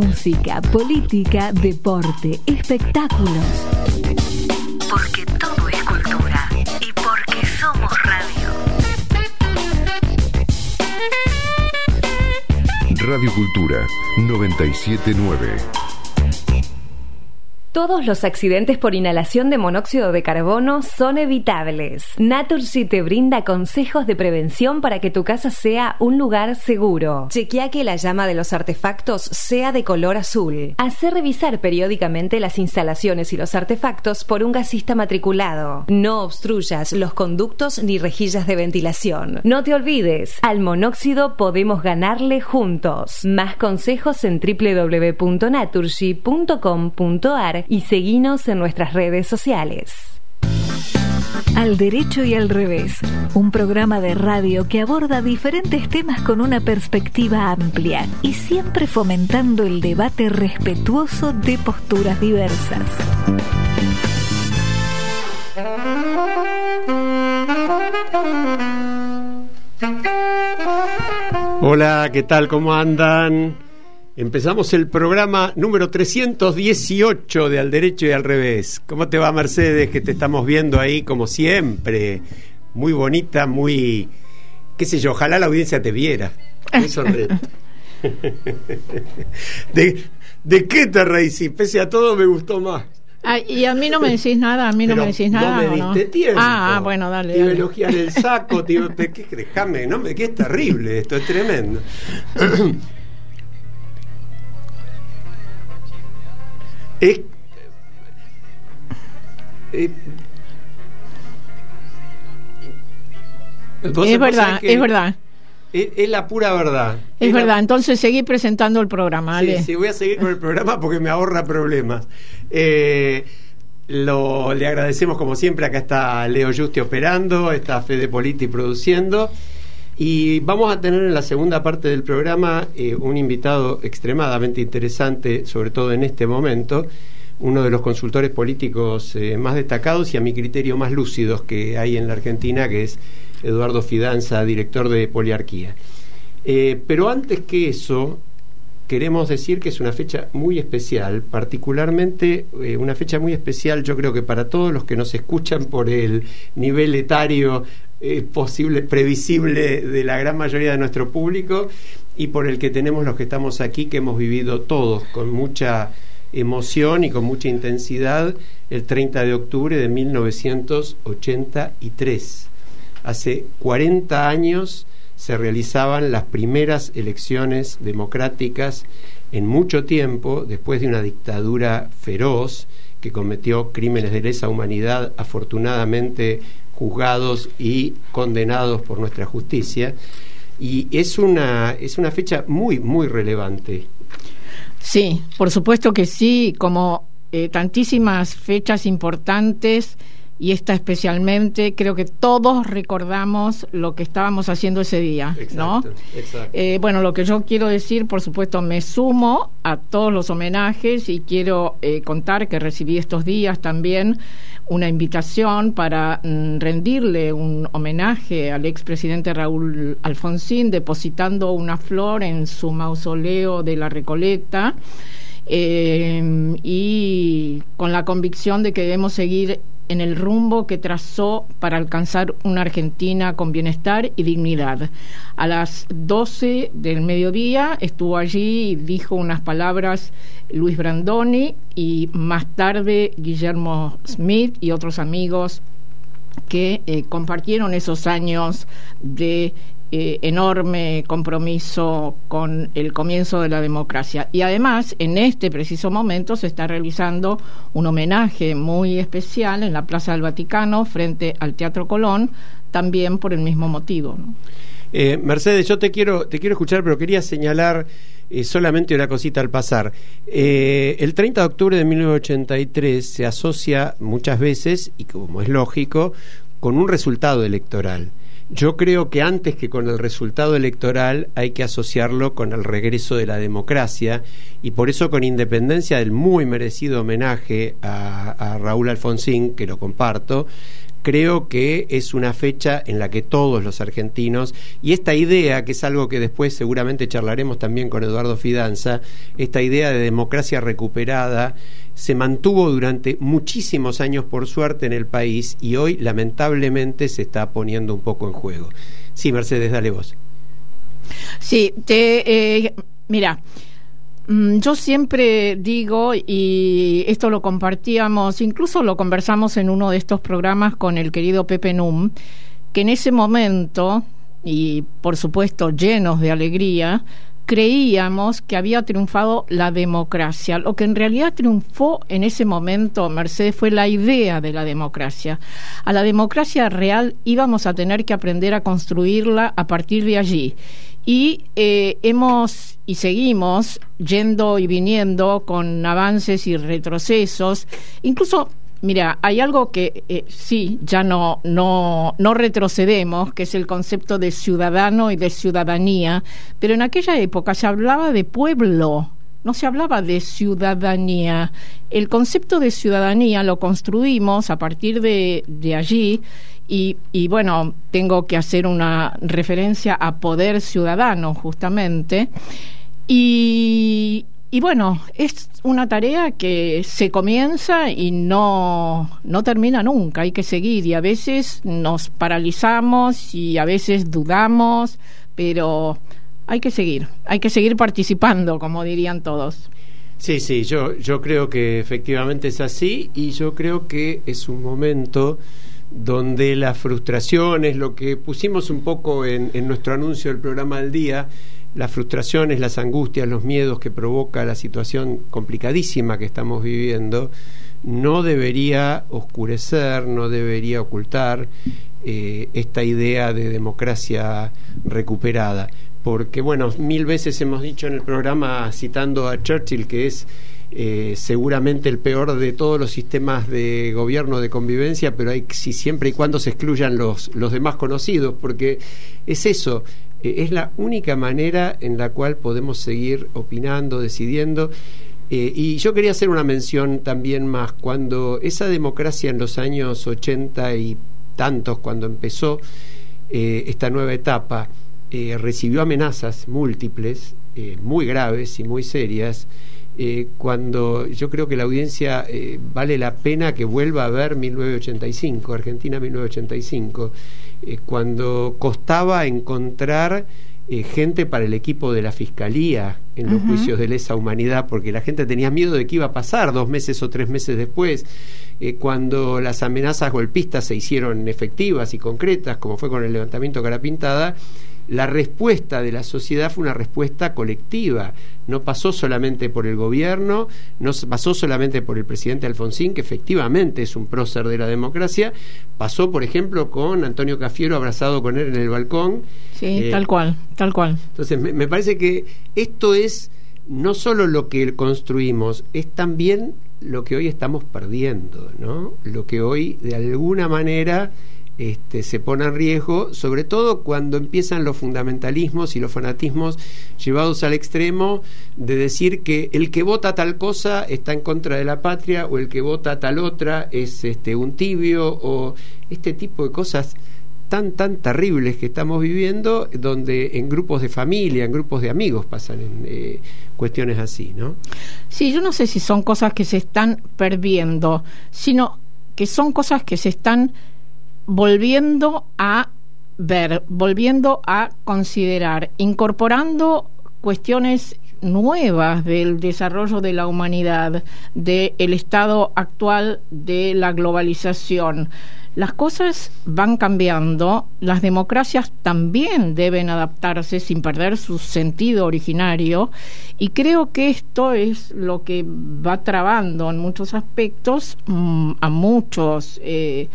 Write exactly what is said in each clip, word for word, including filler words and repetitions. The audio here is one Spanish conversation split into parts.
música, política, deporte, espectáculos. Porque todo es cultura y porque somos radio. Radio Cultura noventa y siete punto nueve. Todos los accidentes por inhalación de monóxido de carbono son evitables. Naturgy te brinda consejos de prevención para que tu casa sea un lugar seguro. Chequea que la llama de los artefactos sea de color azul. Hacé revisar periódicamente las instalaciones y los artefactos por un gasista matriculado. No obstruyas los conductos ni rejillas de ventilación. No te olvides, al monóxido podemos ganarle juntos. Más consejos en doble u doble u doble u punto naturgy punto com punto a r y seguinos en nuestras redes sociales. Al derecho y al revés, un programa de radio que aborda diferentes temas con una perspectiva amplia y siempre fomentando el debate respetuoso de posturas diversas. Hola, ¿qué tal? ¿Cómo andan? Empezamos el programa número trescientos dieciocho de Al Derecho y al Revés. ¿Cómo te va, Mercedes? Que te estamos viendo ahí como siempre. Muy bonita, muy... qué sé yo, ojalá la audiencia te viera. Muy sonriente. ¿De, ¿De qué te reís? Si pese a todo me gustó más. Ah, y a mí no me decís nada, a mí Pero no me decís nada. No me diste no? tiempo. Ah, ah, bueno, dale. Te iba a dale. elogiar el saco, te iba... ¿Qué, déjame, no me... que es terrible esto, es tremendo. Es, eh, es verdad, es verdad. Es, es la pura verdad. Es, es verdad, la... entonces seguí presentando el programa, ¿vale? Sí, sí, voy a seguir con el programa porque me ahorra problemas. Eh, lo, le agradecemos como siempre, acá está Leo Yusti operando, está Fede Politi produciendo. Y vamos a tener en la segunda parte del programa eh, un invitado extremadamente interesante, sobre todo en este momento, uno de los consultores políticos eh, más destacados y a mi criterio más lúcidos que hay en la Argentina, que es Eduardo Fidanza, director de Poliarquía. Eh, pero antes que eso, queremos decir que es una fecha muy especial, particularmente eh, una fecha muy especial, yo creo que para todos los que nos escuchan por el nivel etario eh, posible, previsible de la gran mayoría de nuestro público, y por el que tenemos los que estamos aquí, que hemos vivido todos con mucha emoción y con mucha intensidad el treinta de octubre de mil novecientos ochenta y tres. Hace cuarenta años se realizaban las primeras elecciones democráticas en mucho tiempo, después de una dictadura feroz que cometió crímenes de lesa humanidad, afortunadamente juzgados y condenados por nuestra justicia. Y es una, es una fecha muy, muy relevante. Sí, por supuesto que sí, como eh, tantísimas fechas importantes, y esta especialmente, creo que todos recordamos lo que estábamos haciendo ese día, exacto, ¿no? Exacto. Eh, bueno, lo que yo quiero decir, por supuesto, me sumo a todos los homenajes y quiero eh, contar que recibí estos días también una invitación para mm, rendirle un homenaje al expresidente Raúl Alfonsín, depositando una flor en su mausoleo de La Recoleta, eh, y con la convicción de que debemos seguir en el rumbo que trazó para alcanzar una Argentina con bienestar y dignidad. A las doce del mediodía estuvo allí y dijo unas palabras Luis Brandoni, y más tarde Guillermo Smith y otros amigos que eh, compartieron esos años de Eh, enorme compromiso con el comienzo de la democracia. Y además, en este preciso momento se está realizando un homenaje muy especial en la Plaza del Vaticano frente al Teatro Colón, también por el mismo motivo, ¿no? Eh, Mercedes, yo te quiero, te quiero escuchar, pero quería señalar eh, solamente una cosita al pasar. Eh, el treinta de octubre de mil novecientos ochenta y tres se asocia muchas veces, y como es lógico, con un resultado electoral. Yo creo que antes que con el resultado electoral hay que asociarlo con el regreso de la democracia, y por eso, con independencia del muy merecido homenaje a, a Raúl Alfonsín, que lo comparto, creo que es una fecha en la que todos los argentinos, y esta idea, que es algo que después seguramente charlaremos también con Eduardo Fidanza, esta idea de democracia recuperada, se mantuvo durante muchísimos años, por suerte, en el país, y hoy lamentablemente se está poniendo un poco en juego. Sí, Mercedes, dale vos. Sí, te, eh, mira, yo siempre digo, y esto lo compartíamos, incluso lo conversamos en uno de estos programas con el querido Pepe Num, que en ese momento, y por supuesto llenos de alegría, creíamos que había triunfado la democracia. Lo que en realidad triunfó en ese momento, Mercedes, fue la idea de la democracia. A la democracia real íbamos a tener que aprender a construirla a partir de allí. Y eh, hemos y seguimos yendo y viniendo con avances y retrocesos. Incluso, mira, hay algo que eh, sí, ya no, no, no retrocedemos, que es el concepto de ciudadano y de ciudadanía, pero en aquella época se hablaba de pueblo, no se hablaba de ciudadanía. El concepto de ciudadanía lo construimos a partir de, de allí. Y, y bueno, tengo que hacer una referencia a poder ciudadano, justamente. Y, y bueno, es una tarea que se comienza y no, no termina nunca, hay que seguir. Y a veces nos paralizamos y a veces dudamos, pero hay que seguir, hay que seguir participando, como dirían todos. Sí, sí, yo, yo creo que efectivamente es así, y yo creo que es un momento donde las frustraciones, lo que pusimos un poco en, en nuestro anuncio del programa del día, las frustraciones, las angustias, los miedos que provoca la situación complicadísima que estamos viviendo, no debería oscurecer, no debería ocultar eh, esta idea de democracia recuperada. Porque, bueno, mil veces hemos dicho en el programa, citando a Churchill, que es Eh, seguramente el peor de todos los sistemas de gobierno, de convivencia, pero hay, si siempre y cuando se excluyan los, los demás conocidos, porque es eso, eh, es la única manera en la cual podemos seguir opinando, decidiendo. Eh, y yo quería hacer una mención también más, cuando esa democracia en los años ochenta y tantos, cuando empezó eh, esta nueva etapa, eh, recibió amenazas múltiples, eh, muy graves y muy serias. Eh, cuando yo creo que la audiencia eh, vale la pena que vuelva a ver mil novecientos ochenta y cinco, Argentina mil novecientos ochenta y cinco, eh, cuando costaba encontrar eh, gente para el equipo de la Fiscalía en los uh-huh. juicios de lesa humanidad, porque la gente tenía miedo de qué iba a pasar dos meses o tres meses después, eh, cuando las amenazas golpistas se hicieron efectivas y concretas, como fue con el levantamiento Cara Pintada. La respuesta de la sociedad fue una respuesta colectiva, no pasó solamente por el gobierno, no pasó solamente por el presidente Alfonsín, que efectivamente es un prócer de la democracia, pasó, por ejemplo, con Antonio Cafiero abrazado con él en el balcón. Sí, eh, tal cual, tal cual. Entonces, me, me parece que esto es no solo lo que construimos, es también lo que hoy estamos perdiendo, ¿no? Lo que hoy, de alguna manera, Este, se pone en riesgo, sobre todo cuando empiezan los fundamentalismos y los fanatismos llevados al extremo de decir que el que vota tal cosa está en contra de la patria, o el que vota tal otra es este, un tibio, o este tipo de cosas tan tan terribles que estamos viviendo, donde en grupos de familia, en grupos de amigos pasan en, eh, cuestiones así, ¿no? Sí, yo no sé si son cosas que se están perdiendo, sino que son cosas que se están volviendo a ver, volviendo a considerar, incorporando cuestiones nuevas del desarrollo de la humanidad, del estado actual de la globalización. Las cosas van cambiando, las democracias también deben adaptarse sin perder su sentido originario, y creo que esto es lo que va trabando en muchos aspectos mmm, a muchos eh,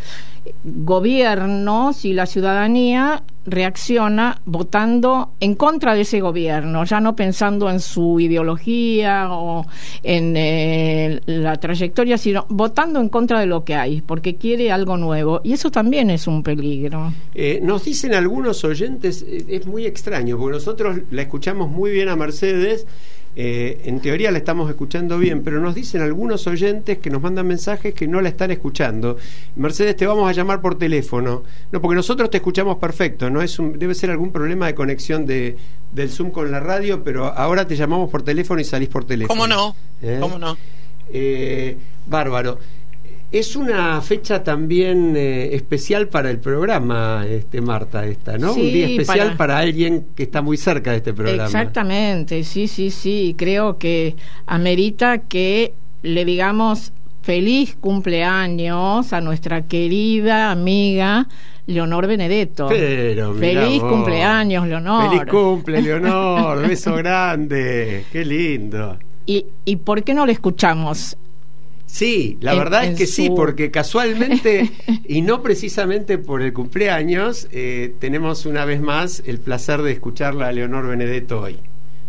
gobiernos, y la ciudadanía reacciona votando en contra de ese gobierno, ya no pensando en su ideología o en eh, la trayectoria, sino votando en contra de lo que hay, porque quiere algo nuevo, y eso también es un peligro. Eh, nos dicen algunos oyentes, eh, es muy extraño, porque nosotros la escuchamos muy bien a Mercedes, Eh, en teoría la estamos escuchando bien, pero nos dicen algunos oyentes que nos mandan mensajes que no la están escuchando. Mercedes, te vamos a llamar por teléfono. No, porque nosotros te escuchamos perfecto, ¿no? Es un, debe ser algún problema de conexión de, del Zoom con la radio, pero ahora te llamamos por teléfono y salís por teléfono. ¿Cómo no? ¿Eh? ¿Cómo no? Eh, bárbaro. Es una fecha también eh, especial para el programa, este Marta, esta, ¿no? Sí, un día especial para... para alguien que está muy cerca de este programa. Exactamente, sí, sí, sí. Creo que amerita que le digamos feliz cumpleaños a nuestra querida amiga Leonor Benedetto. Pero, feliz vos. cumpleaños, Leonor. Feliz cumple, Leonor. Beso grande. Qué lindo. ¿Y, ¿Y por qué no le escuchamos? Sí, la en, verdad en es que su... sí, porque casualmente y no precisamente por el cumpleaños, eh, tenemos una vez más el placer de escucharla a Leonor Benedetto hoy.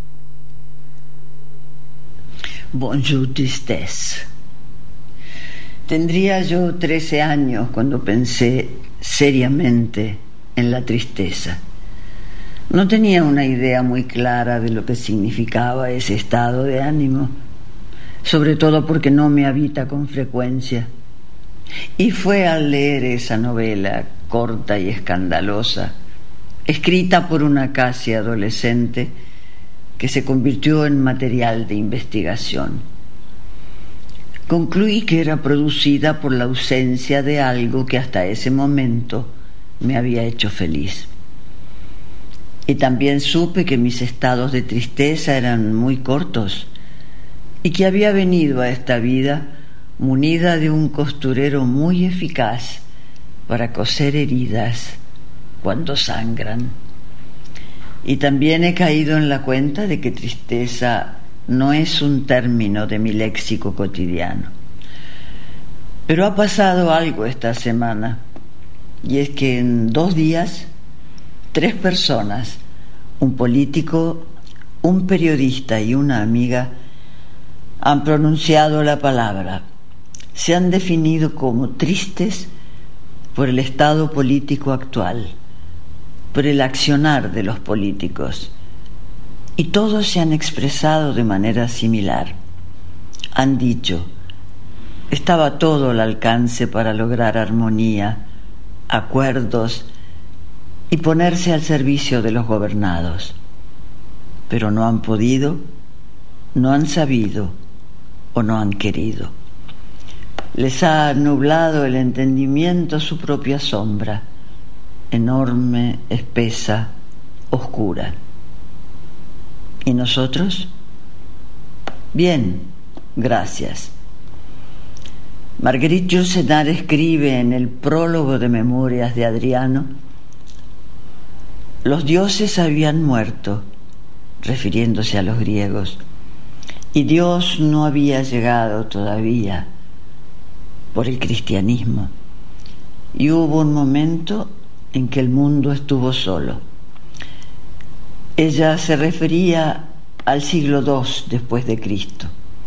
Bonjour tristesse. Tendría yo trece años cuando pensé seriamente en la tristeza. No tenía una idea muy clara de lo que significaba ese estado de ánimo, sobre todo porque no me habita con frecuencia. Y fue al leer esa novela corta y escandalosa, escrita por una casi adolescente, que se convirtió en material de investigación. Concluí que era producida por la ausencia de algo que hasta ese momento me había hecho feliz. Y también supe que mis estados de tristeza eran muy cortos y que había venido a esta vida munida de un costurero muy eficaz para coser heridas cuando sangran. Y también he caído en la cuenta de que tristeza no es un término de mi léxico cotidiano. Pero ha pasado algo esta semana, y es que en dos días, tres personas, un político, un periodista y una amiga, han pronunciado la palabra. Se han definido como tristes por el estado político actual, por el accionar de los políticos, y todos se han expresado de manera similar. Han dicho: estaba todo al alcance para lograr armonía, acuerdos y ponerse al servicio de los gobernados, pero no han podido, no han sabido o no han querido. Les ha nublado el entendimiento su propia sombra, enorme, espesa, oscura. ¿Y nosotros? Bien, gracias. Marguerite Yourcenar escribe en el prólogo de Memorias de Adriano: los dioses habían muerto, refiriéndose a los griegos, y Dios no había llegado todavía por el cristianismo. Y hubo un momento en que el mundo estuvo solo. Ella se refería al siglo dos después de Cristo.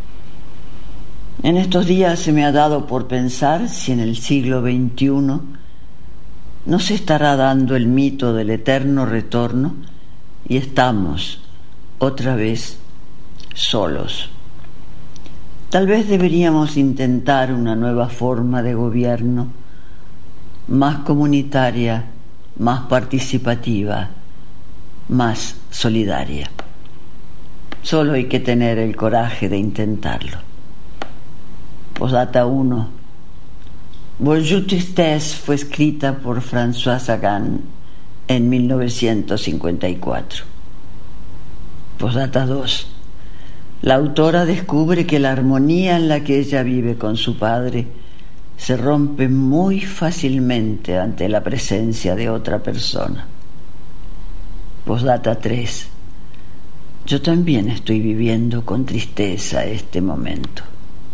En estos días se me ha dado por pensar si en el siglo veintiuno no se estará dando el mito del eterno retorno y estamos otra vez solos. Tal vez deberíamos intentar una nueva forma de gobierno, más comunitaria, más participativa, más solidaria. Solo hay que tener el coraje de intentarlo. Postdata uno. Bonjour Tristesse fue escrita por François Sagan en mil novecientos cincuenta y cuatro. Postdata dos. La autora descubre que la armonía en la que ella vive con su padre se rompe muy fácilmente ante la presencia de otra persona. Postdata tres. Yo también estoy viviendo con tristeza este momento.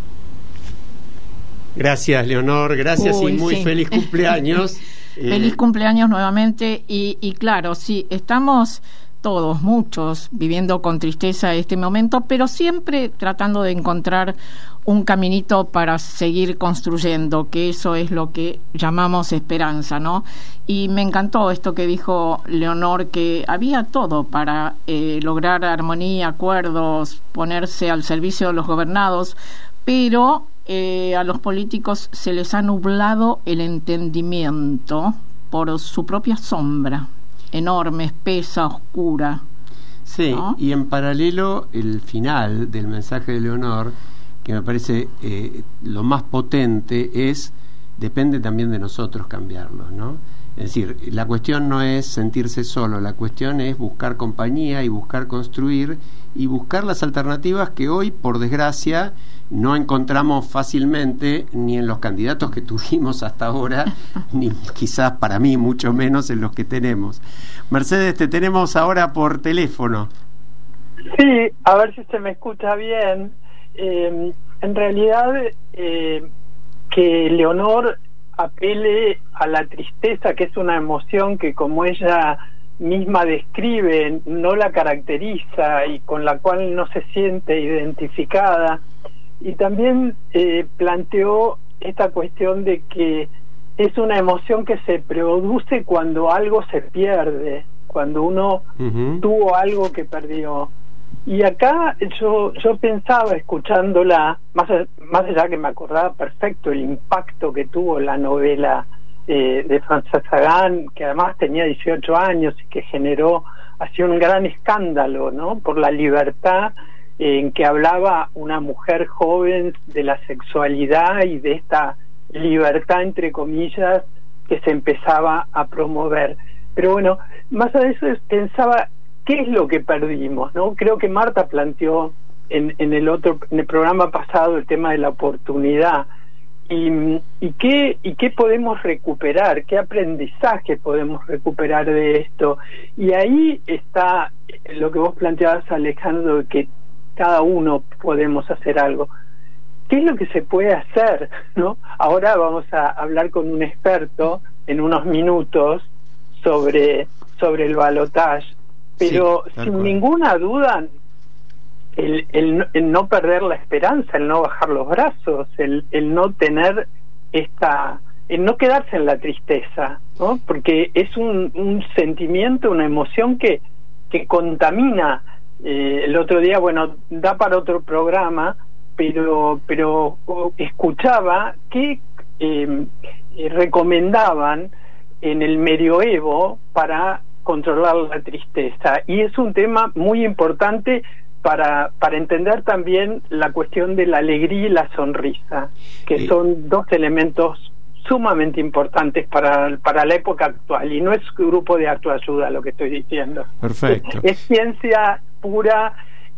Gracias, Leonor, gracias. Uy, y muy sí. Feliz cumpleaños. Feliz cumpleaños nuevamente. Y, y claro, sí, estamos todos, muchos, viviendo con tristeza este momento, pero siempre tratando de encontrar un caminito para seguir construyendo, que eso es lo que llamamos esperanza, ¿no? Y me encantó esto que dijo Leonor, que había todo para eh, lograr armonía, acuerdos, ponerse al servicio de los gobernados, pero eh, a los políticos se les ha nublado el entendimiento por su propia sombra, enorme, espesa, oscura. Sí, ¿no? Y en paralelo el final del mensaje de Leonor, que me parece eh, lo más potente, es depende también de nosotros cambiarlo, ¿no? Es decir, la cuestión no es sentirse solo, la cuestión es buscar compañía y buscar construir y buscar las alternativas que hoy, por desgracia, no encontramos fácilmente ni en los candidatos que tuvimos hasta ahora, ni quizás para mí mucho menos en los que tenemos. Mercedes, te tenemos ahora por teléfono. Sí, a ver si se me escucha bien. Eh, en realidad, eh, que Leonor apele a la tristeza, que es una emoción que, como ella misma describe, no la caracteriza y con la cual no se siente identificada. Y también eh, planteó esta cuestión de que es una emoción que se produce cuando algo se pierde, cuando uno uh-huh. tuvo algo que perdió. Y acá yo yo pensaba, escuchándola, más, más allá que me acordaba perfecto el impacto que tuvo la novela eh, de Frances Sagan, que además tenía dieciocho años y que generó así un gran escándalo, ¿no? Por la libertad en que hablaba una mujer joven de la sexualidad y de esta libertad, entre comillas, que se empezaba a promover. Pero bueno, más allá de eso pensaba, ¿qué es lo que perdimos, no? Creo que Marta planteó en, en el otro, en el programa pasado, el tema de la oportunidad. Y, y qué y qué podemos recuperar, qué aprendizaje podemos recuperar de esto. Y ahí está lo que vos planteabas, Alejandro, de que cada uno podemos hacer algo. ¿Qué es lo que se puede hacer, no? Ahora vamos a hablar con un experto en unos minutos sobre sobre el balotaje, pero sí, sin cual. ninguna duda el, el, el no perder la esperanza, el no bajar los brazos, el, el no tener esta, el no quedarse en la tristeza, ¿no? Porque es un, un sentimiento, una emoción que que contamina. Eh, el otro día, bueno, da para otro programa, pero pero escuchaba que eh, recomendaban en el medioevo para controlar la tristeza, y es un tema muy importante para para entender también la cuestión de la alegría y la sonrisa, que sí. son dos elementos sumamente importantes para, para la época actual, y no es grupo de autoayuda lo que estoy diciendo. Perfecto. Es, es ciencia pura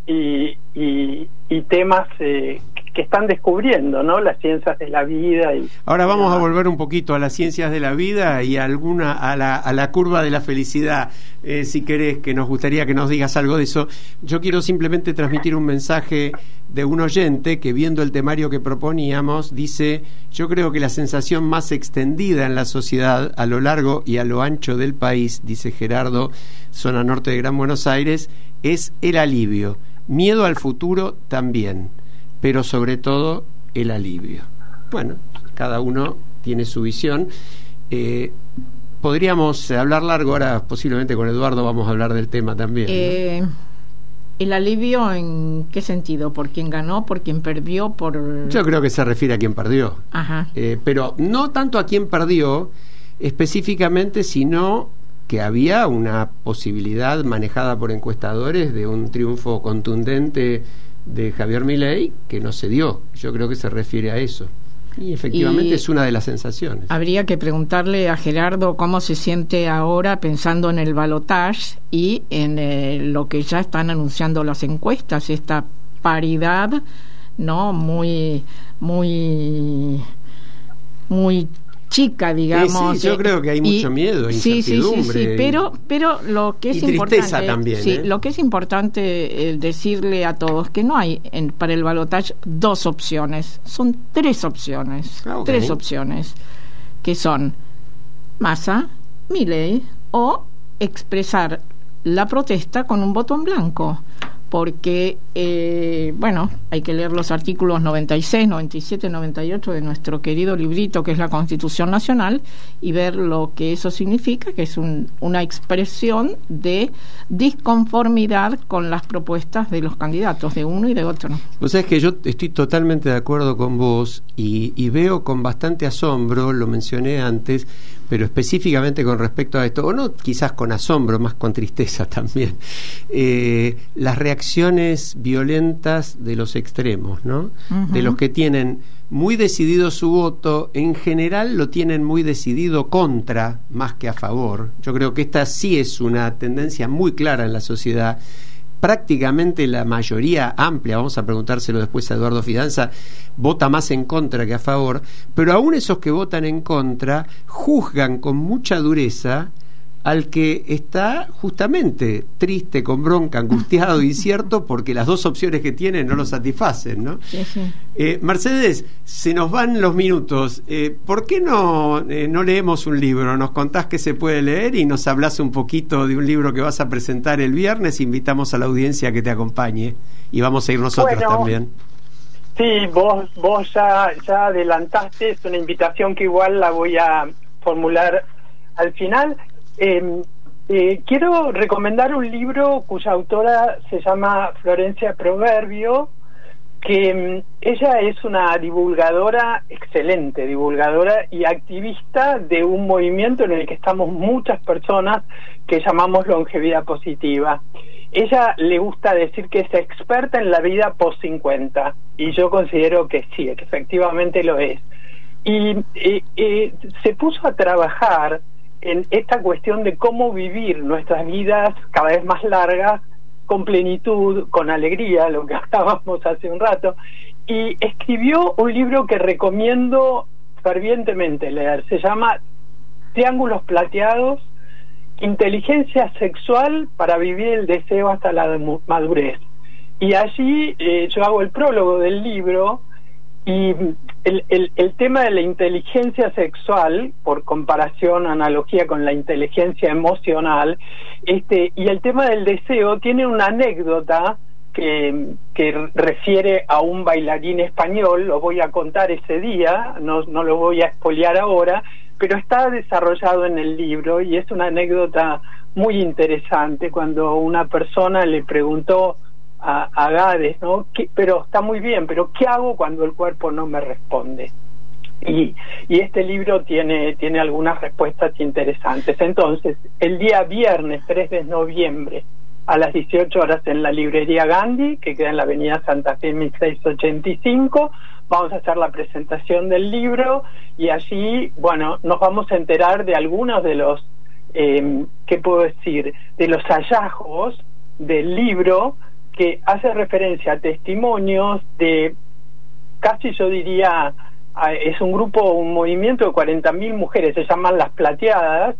y, y, y temas eh, que están descubriendo, ¿no? Las ciencias de la vida. Y, Ahora vamos a volver un poquito a las ciencias de la vida y a alguna a la, a la curva de la felicidad, eh, si querés, que nos gustaría que nos digas algo de eso. Yo quiero simplemente transmitir un mensaje de un oyente que, viendo el temario que proponíamos, dice: yo creo que la sensación más extendida en la sociedad a lo largo y a lo ancho del país, dice Gerardo, zona norte de Gran Buenos Aires, es el alivio. Miedo al futuro también, pero sobre todo el alivio. Bueno, cada uno tiene su visión. Eh, podríamos hablar largo, ahora posiblemente con Eduardo vamos a hablar del tema también, ¿no? Eh, ¿El alivio en qué sentido? ¿Por quién ganó? ¿Por quién perdió? Por Yo creo que se refiere a quien perdió. Ajá. Eh, pero no tanto a quien perdió específicamente, sino que había una posibilidad manejada por encuestadores de un triunfo contundente de Javier Milei que no se dio. Yo creo que se refiere a eso. Y efectivamente y es una de las sensaciones. Habría que preguntarle a Gerardo cómo se siente ahora pensando en el balotaje y en eh, lo que ya están anunciando las encuestas, esta paridad, ¿no? Muy, muy, muy chica, digamos. Sí, sí, yo creo que hay mucho y, miedo, sí, incertidumbre. Sí, sí, sí, pero, pero lo que es y tristeza importante, también, sí, ¿eh? lo que es importante eh, decirle a todos que no hay en, para el balotaje dos opciones, son tres opciones, ah, okay. tres opciones, que son Massa, Milei o expresar la protesta con un voto en blanco, porque, eh, bueno, hay que leer los artículos noventa y seis, noventa y siete, noventa y ocho de nuestro querido librito que es la Constitución Nacional y ver lo que eso significa, que es un, una expresión de disconformidad con las propuestas de los candidatos, de uno y de otro. O sea, es que yo estoy totalmente de acuerdo con vos y, y veo con bastante asombro, lo mencioné antes, pero específicamente con respecto a esto, o no quizás con asombro, más con tristeza también, eh, las reacciones violentas de los extremos, ¿no? Uh-huh. De los que tienen muy decidido su voto, en general lo tienen muy decidido contra más que a favor. Yo creo que esta sí es una tendencia muy clara en la sociedad. Prácticamente la mayoría amplia, vamos a preguntárselo después a Eduardo Fidanza, vota más en contra que a favor, pero aún esos que votan en contra juzgan con mucha dureza al que está justamente triste, con bronca, angustiado, incierto, porque las dos opciones que tiene no lo satisfacen, ¿no? Sí, sí. Eh, Mercedes, se nos van los minutos. Eh, ¿Por qué no, eh, no leemos un libro? Nos contás qué se puede leer y nos hablás un poquito de un libro que vas a presentar el viernes. Invitamos a la audiencia que te acompañe y vamos a ir nosotros bueno, también. Sí, vos, vos ya, ya adelantaste, es una invitación que igual la voy a formular al final. Eh, eh, quiero recomendar un libro cuya autora se llama Florencia Proverbio, que um, ella es una divulgadora, excelente divulgadora y activista de un movimiento en el que estamos muchas personas que llamamos longevidad positiva. Ella le gusta decir que es experta en la vida post cincuenta y yo considero que sí, que efectivamente lo es. Y eh, eh, se puso a trabajar en esta cuestión de cómo vivir nuestras vidas cada vez más largas, con plenitud, con alegría, lo que hablábamos hace un rato, y escribió un libro que recomiendo fervientemente leer. Se llama Triángulos Plateados, Inteligencia Sexual para Vivir el Deseo hasta la Madurez. Y allí eh, yo hago el prólogo del libro. Y el, el, el tema de la inteligencia sexual, por comparación, analogía con la inteligencia emocional, este, y el tema del deseo tiene una anécdota que, que refiere a un bailarín español. Lo voy a contar ese día, no, no lo voy a espolear ahora, pero está desarrollado en el libro y es una anécdota muy interesante cuando una persona le preguntó a, a Gades, ¿no? ¿Qué, pero está muy bien, pero ¿qué hago cuando el cuerpo no me responde? Y, y este libro tiene, tiene algunas respuestas interesantes. Entonces, el día viernes tres de noviembre a las dieciocho horas en la librería Gandhi, que queda en la avenida Santa Fe mil seiscientos ochenta y cinco, vamos a hacer la presentación del libro y allí, bueno, nos vamos a enterar de algunos de los, eh, ¿qué puedo decir?, de los hallazgos del libro, que hace referencia a testimonios de, casi yo diría, a, es un grupo, un movimiento de cuarenta mil mujeres, se llaman Las Plateadas,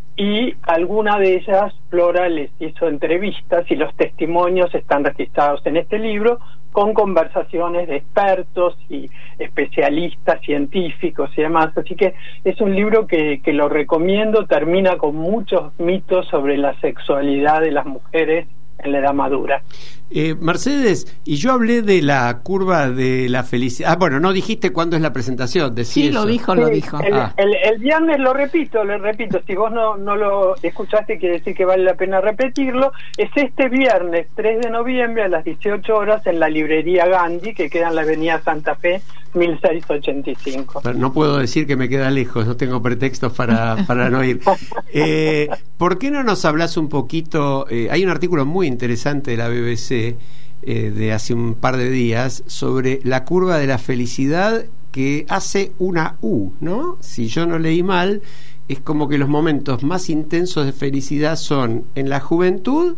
y alguna de ellas Flora les hizo entrevistas y los testimonios están registrados en este libro con conversaciones de expertos y especialistas, científicos y demás. Así que es un libro que, que lo recomiendo, termina con muchos mitos sobre la sexualidad de las mujeres en la edad madura. Eh, Mercedes, y yo hablé de la curva de la felicidad. Ah, bueno, no dijiste cuándo es la presentación. Sí, eso. lo dijo, lo sí, dijo. El, ah. el, el viernes lo repito, lo repito. Si vos no, no lo escuchaste, quiere decir que vale la pena repetirlo. Es este viernes tres de noviembre a las dieciocho horas en la librería Gandhi, que queda en la avenida Santa Fe mil seiscientos ochenta y cinco. Pero no puedo decir que me queda lejos, no tengo pretextos para, para no ir. Eh, ¿Por qué no nos hablas un poquito? Eh, hay un artículo muy interesante de la B B C eh, de hace un par de días sobre la curva de la felicidad que hace una U, ¿no? Si yo no leí mal, es como que los momentos más intensos de felicidad son en la juventud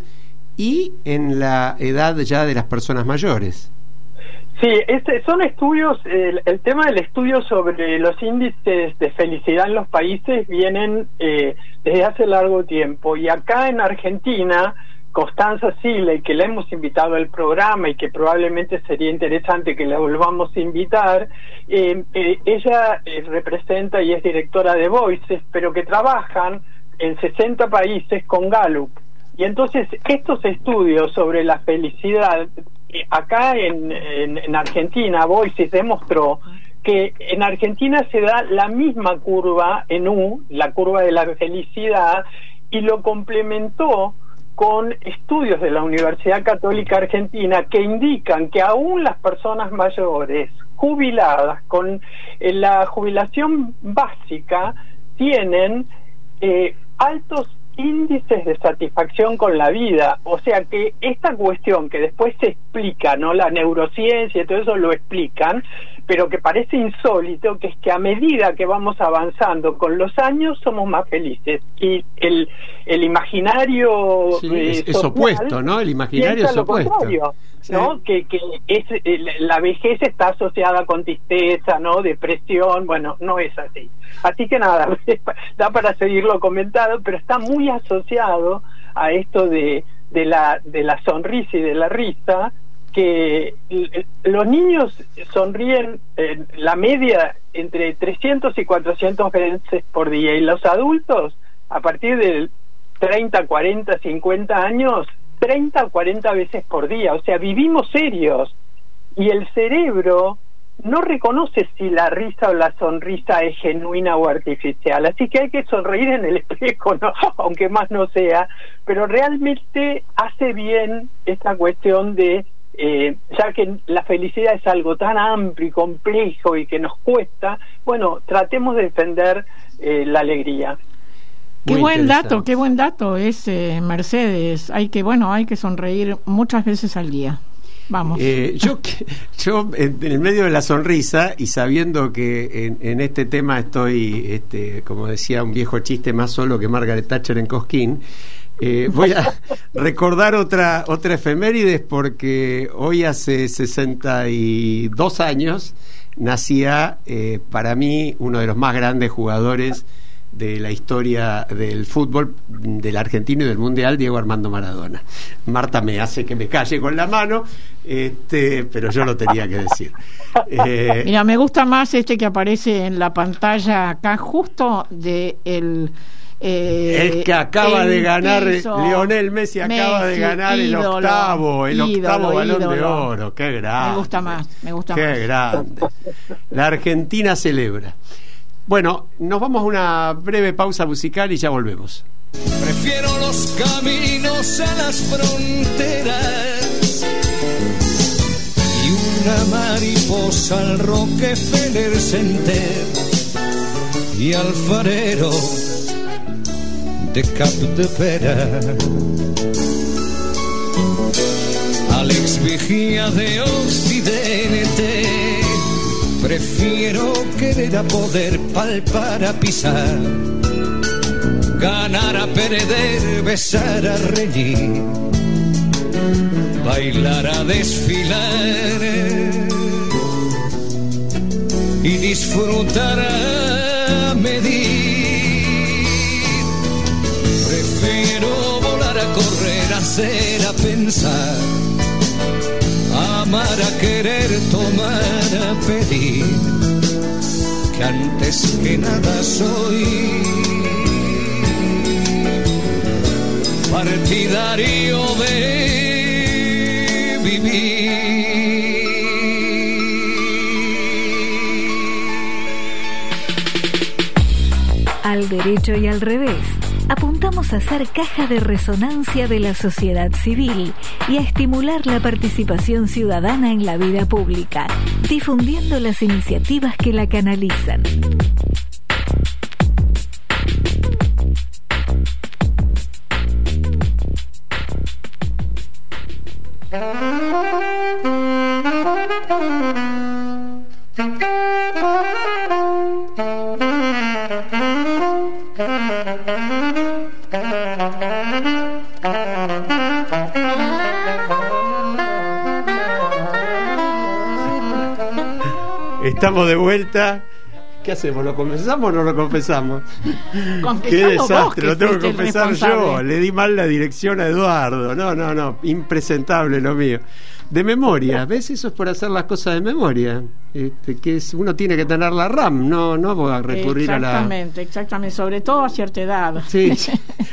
y en la edad ya de las personas mayores. Sí, este, son estudios, el, el tema del estudio sobre los índices de felicidad en los países vienen eh, desde hace largo tiempo, y acá en Argentina, Constanza Sile, que la hemos invitado al programa y que probablemente sería interesante que la volvamos a invitar, eh, eh, ella eh, representa y es directora de Voices, pero que trabajan en sesenta países con Gallup. Y entonces estos estudios sobre la felicidad, acá en, en, en Argentina, Boyce demostró que en Argentina se da la misma curva en U, la curva de la felicidad, y lo complementó con estudios de la Universidad Católica Argentina que indican que aún las personas mayores jubiladas con eh, la jubilación básica tienen eh, altos índices de satisfacción con la vida. O sea que esta cuestión que después se explica, ¿no? La neurociencia y todo eso lo explican, pero que parece insólito, que es que a medida que vamos avanzando con los años somos más felices. Y el, el imaginario sí, eh, es, es social opuesto, ¿no? El imaginario es opuesto. Sí. ¿No? Que, que es, la vejez está asociada con tristeza, ¿no? Depresión. Bueno, no es así. Así que nada, da para seguirlo comentando, pero está muy asociado a esto de, de la de la sonrisa y de la risa, que los niños sonríen en la media entre trescientos y cuatrocientas veces por día, y los adultos a partir de treinta, cuarenta, cincuenta años treinta o cuarenta veces por día. O sea, vivimos serios, y el cerebro no reconoce si la risa o la sonrisa es genuina o artificial, así que hay que sonreír en el espejo, ¿no? Aunque más no sea, pero realmente hace bien esta cuestión de Eh, ya que la felicidad es algo tan amplio y complejo y que nos cuesta, bueno, tratemos de defender eh, la alegría. Qué buen dato, qué buen dato es, eh, Mercedes. Hay que, bueno, hay que sonreír muchas veces al día. Vamos. Eh, yo, yo en, en el medio de la sonrisa, y sabiendo que en, en este tema estoy, este, como decía un viejo chiste, más solo que Margaret Thatcher en Cosquín, Eh, voy a recordar otra otra efemérides, porque hoy hace sesenta y dos años nacía eh, para mí uno de los más grandes jugadores de la historia del fútbol del argentino y del mundial, Diego Armando Maradona. Marta me hace que me calle con la mano, este, pero yo lo tenía que decir. Eh, Mira, me gusta más este que aparece en la pantalla acá, justo de el Eh, el que acaba de ganar, Lionel Messi acaba Messi, de ganar el ídolo, octavo, el ídolo, octavo balón ídolo. de oro. Qué grande. Me gusta más, me gusta Qué más. Qué grande. La Argentina celebra. Bueno, nos vamos a una breve pausa musical y ya volvemos. Prefiero los caminos a las fronteras y una mariposa al Rockefeller Center y alfarero de Cap de Pera, Alex Vigía de Occidente. Prefiero querer a poder, palpar a pisar, ganar a perder, besar a reñir, bailar a desfilar y disfrutar a medir. Prefiero volar a correr, hacer a pensar, amar a querer, tomar a pedir, que antes que nada soy partidario de vivir. Al derecho y al revés. Apuntamos a ser caja de resonancia de la sociedad civil y a estimular la participación ciudadana en la vida pública, difundiendo las iniciativas que la canalizan. Estamos de vuelta. ¿Qué hacemos? ¿Lo confesamos o no lo confesamos? Qué desastre, lo tengo que confesar yo. Le di mal la dirección a Eduardo. No, no, no, impresentable lo mío. De memoria, ¿ves? Eso es por hacer las cosas de memoria. Este, que es, uno tiene que tener la RAM, no, no voy a recurrir a la... Exactamente, exactamente, sobre todo a cierta edad. Sí, sí.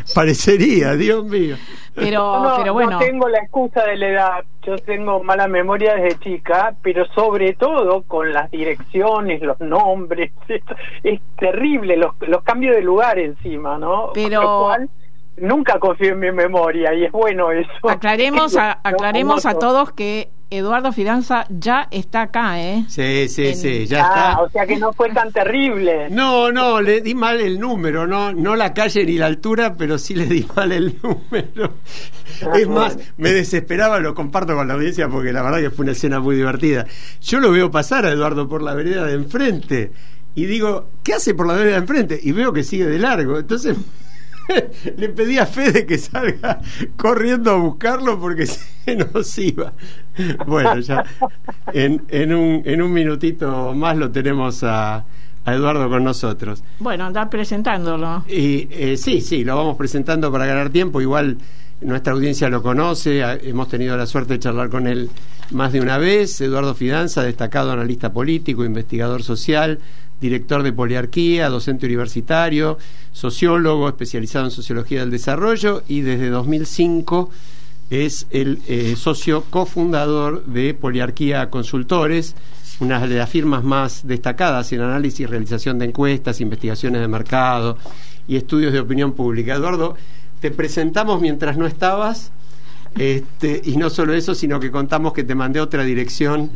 Parecería, Dios mío. Pero, no, pero bueno. No tengo la excusa de la edad. Yo tengo mala memoria desde chica, pero sobre todo con las direcciones, los nombres. Es, es terrible, los, los cambios de lugar encima, ¿no? Pero... Lo cual, nunca confío en mi memoria y es bueno eso. Aclaremos a, aclaremos a todos que Eduardo Fidanza ya está acá, ¿eh? Sí, sí, en... sí, ya ah, está. O sea que no fue tan terrible. No, no, le di mal el número, no, no la calle ni la altura, pero sí le di mal el número. Ah, es más, bueno. Me desesperaba, lo comparto con la audiencia porque la verdad que fue una escena muy divertida. Yo lo veo pasar a Eduardo por la vereda de enfrente y digo, ¿qué hace por la vereda de enfrente? Y veo que sigue de largo, entonces... le pedí a Fede que salga corriendo a buscarlo porque se nos iba. Bueno, ya en, en, un, en un minutito más lo tenemos a, a Eduardo con nosotros. Bueno, anda presentándolo. Y eh, sí, sí, lo vamos presentando para ganar tiempo. Igual nuestra audiencia lo conoce, hemos tenido la suerte de charlar con él más de una vez. Eduardo Fidanza, destacado analista político, investigador social, director de Poliarquía, docente universitario, sociólogo especializado en sociología del desarrollo y desde dos mil cinco es el eh, socio cofundador de Poliarquía Consultores, una de las firmas más destacadas en análisis y realización de encuestas, investigaciones de mercado y estudios de opinión pública. Eduardo, te presentamos mientras no estabas, este, y no solo eso, sino que contamos que te mandé otra dirección.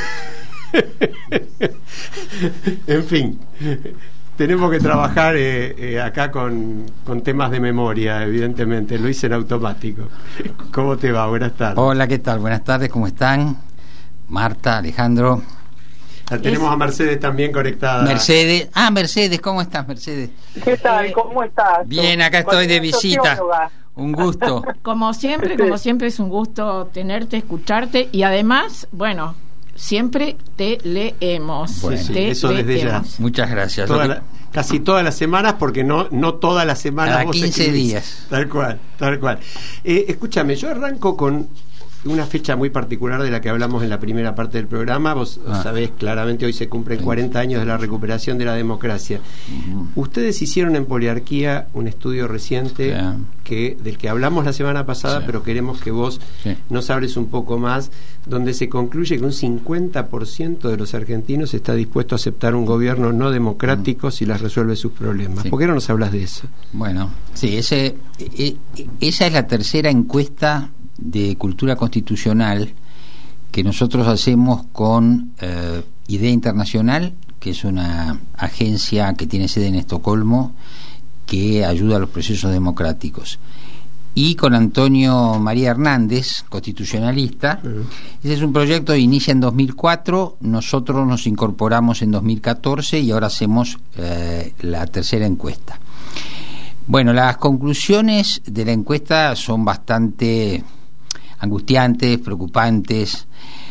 En fin, tenemos que trabajar eh, eh, acá con, con temas de memoria, evidentemente. Lo hice en automático. ¿Cómo te va? Buenas tardes. Hola, ¿qué tal? Buenas tardes, ¿cómo están? Marta, Alejandro. La tenemos es... a Mercedes también conectada. Mercedes, ah, Mercedes, ¿cómo estás, Mercedes? ¿Qué tal? ¿Cómo estás? Bien, acá estoy de visita. Un gusto. Como siempre, como siempre es un gusto tenerte, escucharte y además, bueno, siempre te leemos. Bueno, sí, te eso desde leemos. ya. Muchas gracias. Toda la, casi todas las semanas, porque no no todas las semanas. Cada vos quince escribís. días. Tal cual, tal cual. Eh, escúchame, yo arranco con una fecha muy particular de la que hablamos en la primera parte del programa. Vos ah. sabés claramente, hoy se cumplen cuarenta años de la recuperación de la democracia. Uh-huh. Ustedes hicieron en Poliarquía un estudio reciente yeah. que del que hablamos la semana pasada, sí. pero queremos que vos sí. nos hables un poco más, donde se concluye que un cincuenta por ciento de los argentinos está dispuesto a aceptar un gobierno no democrático uh-huh. si les resuelve sus problemas. Sí. ¿Por qué no nos hablas de eso? Bueno, sí, ese, e, esa es la tercera encuesta de cultura constitucional que nosotros hacemos con eh, Idea Internacional, que es una agencia que tiene sede en Estocolmo que ayuda a los procesos democráticos, y con Antonio María Hernández, constitucionalista. Uh-huh. Ese es un proyecto que inicia en dos mil cuatro, nosotros nos incorporamos en dos mil catorce y ahora hacemos eh, la tercera encuesta. Bueno, las conclusiones de la encuesta son bastante angustiantes, preocupantes.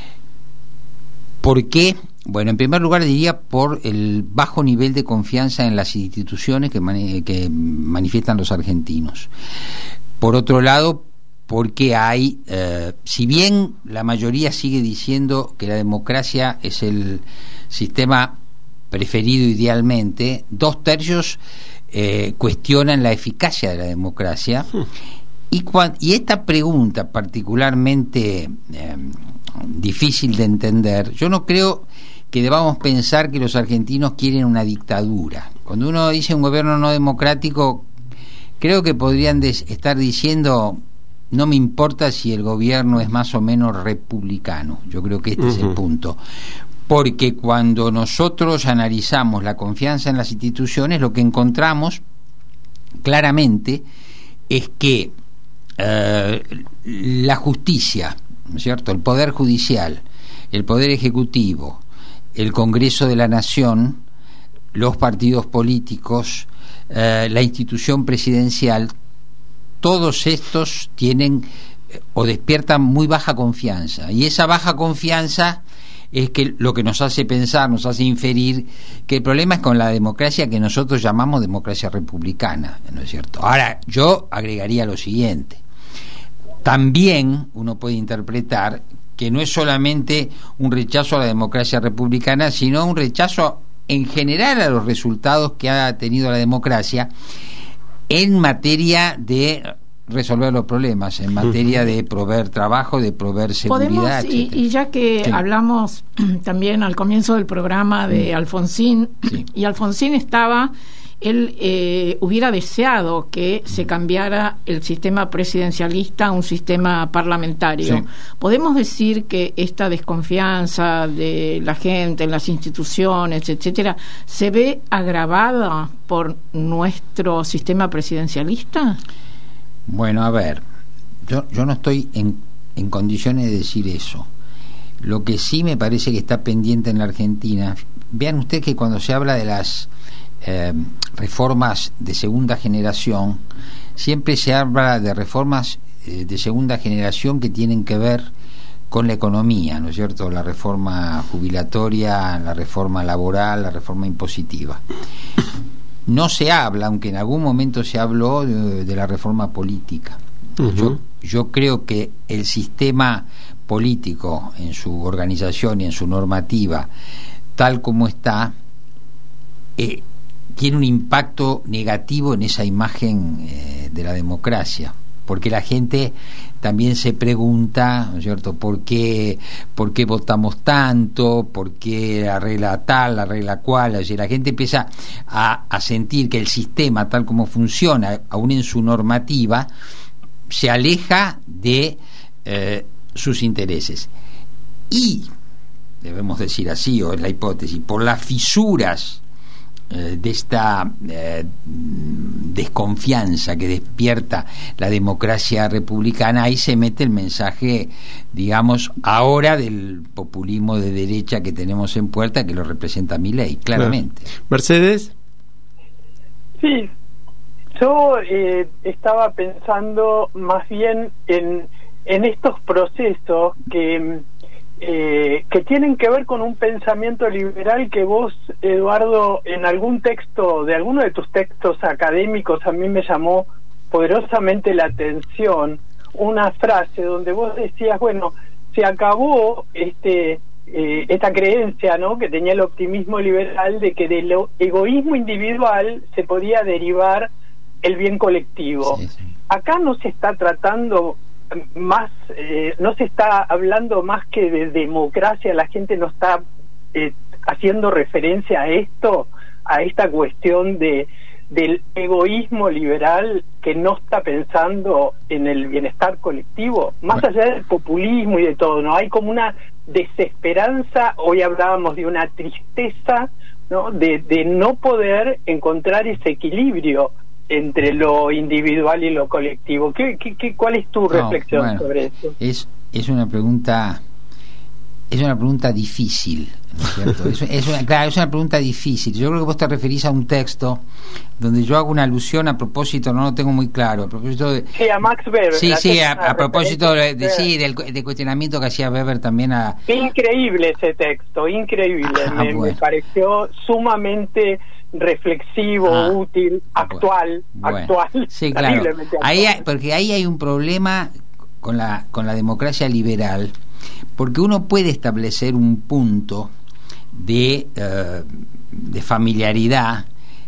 ¿Por qué? Bueno, en primer lugar diría por el bajo nivel de confianza en las instituciones que, mani- que manifiestan los argentinos. Por otro lado, porque hay, eh, si bien la mayoría sigue diciendo que la democracia es el sistema preferido idealmente, dos tercios eh, cuestionan la eficacia de la democracia. Hmm. Y, cuando, y esta pregunta particularmente eh, difícil de entender, yo no creo que debamos pensar que los argentinos quieren una dictadura. Cuando uno dice un gobierno no democrático, creo que podrían des- estar diciendo, no me importa si el gobierno es más o menos republicano. Yo creo que este uh-huh. es el punto. Porque cuando nosotros analizamos la confianza en las instituciones, lo que encontramos claramente es que Uh, la justicia, ¿no es cierto?, el poder judicial, el poder ejecutivo, el Congreso de la Nación, los partidos políticos, uh, la institución presidencial, todos estos tienen eh, o despiertan muy baja confianza, y esa baja confianza es que lo que nos hace pensar, nos hace inferir que el problema es con la democracia que nosotros llamamos democracia republicana, ¿no es cierto? Ahora, yo agregaría lo siguiente. También uno puede interpretar que no es solamente un rechazo a la democracia republicana, sino un rechazo en general a los resultados que ha tenido la democracia, en materia de resolver los problemas, en materia de proveer trabajo, de proveer seguridad. Podemos, y, y ya que sí. hablamos también al comienzo del programa de mm. Alfonsín, sí. y Alfonsín estaba, él eh, hubiera deseado que mm. se cambiara el sistema presidencialista a un sistema parlamentario. Sí. ¿Podemos decir que esta desconfianza de la gente en las instituciones, etcétera, se ve agravada por nuestro sistema presidencialista? Bueno, a ver, yo, yo no estoy en, en condiciones de decir eso. Lo que sí me parece que está pendiente en la Argentina, vean ustedes que cuando se habla de las eh, reformas de segunda generación, siempre se habla de reformas eh, de segunda generación que tienen que ver con la economía, ¿no es cierto? La reforma jubilatoria, la reforma laboral, la reforma impositiva. No se habla, aunque en algún momento se habló de, de la reforma política. Uh-huh. Yo, yo creo que el sistema político en su organización y en su normativa, tal como está, eh, tiene un impacto negativo en esa imagen eh, de la democracia, porque la gente también se pregunta, ¿no es cierto?, ¿por qué, por qué votamos tanto? ¿Por qué la regla tal, la regla cual? O sea, la gente empieza a, a sentir que el sistema, tal como funciona, aún en su normativa, se aleja de eh, sus intereses. Y, debemos decir así, o es la hipótesis, por las fisuras de esta eh, desconfianza que despierta la democracia republicana, ahí se mete el mensaje, digamos, ahora del populismo de derecha que tenemos en puerta, que lo representa Milei, claramente. Mercedes. Sí, yo eh, estaba pensando más bien en, en estos procesos que Eh, que tienen que ver con un pensamiento liberal que vos, Eduardo, en algún texto, de alguno de tus textos académicos, a mí me llamó poderosamente la atención una frase donde vos decías, bueno, se acabó este eh, esta creencia, ¿no?, que tenía el optimismo liberal de que del egoísmo individual se podía derivar el bien colectivo. Sí, sí. Acá no se está tratando más, eh, no se está hablando más que de democracia, la gente no está eh, haciendo referencia a esto, a esta cuestión de del egoísmo liberal que no está pensando en el bienestar colectivo, más allá del populismo y de todo, ¿no? Hay como una desesperanza, hoy hablábamos de una tristeza, ¿no?, de, de no poder encontrar ese equilibrio entre lo individual y lo colectivo. ¿Qué, qué, qué, ¿Cuál es tu no, reflexión bueno, sobre eso? Es, es una pregunta es una pregunta difícil, ¿no es cierto? es, es una, claro, es una pregunta difícil. Yo creo que vos te referís a un texto donde yo hago una alusión a propósito, no lo tengo muy claro, a propósito de... Sí, a Max Weber. Sí, sí, a, a propósito de, de, sí, del, del cuestionamiento que hacía Weber también a... Increíble ese texto, increíble. Ah, me, bueno. me pareció sumamente reflexivo, ah, útil, actual, bueno, actual. Sí, claro. Ahí hay, porque ahí hay un problema con la con la democracia liberal, porque uno puede establecer un punto de uh, de familiaridad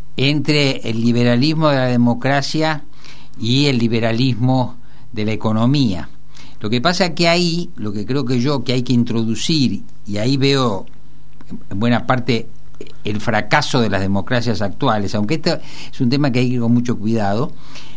entre el liberalismo de la democracia y el liberalismo de la economía. Lo que pasa es que ahí, lo que creo que yo que hay que introducir, y ahí veo en buena parte el fracaso de las democracias actuales, aunque este es un tema que hay que ir con mucho cuidado,